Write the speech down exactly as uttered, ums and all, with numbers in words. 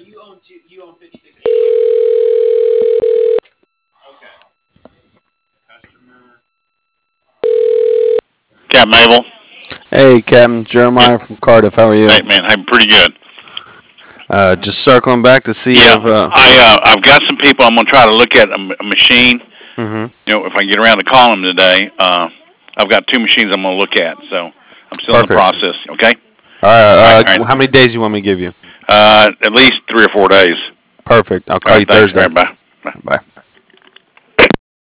Captain Mabel. Hey, Captain Jeremiah from Cardiff. How are you? Hey, man, I'm pretty good. Uh, just circling back to see Yeah, if. Uh, I uh, I've got some people. I'm gonna try to look at a, a machine. hmm You know, if I can get around to calling them today. Uh, I've got two machines I'm gonna look at, so I'm still in the Perfect. process. Okay. All All right. right. All Uh, right. how many days you want me to give you? Uh, at least three or four days. Perfect. I'll All call right. you Thanks. All Thursday. right. Bye. Bye. Bye.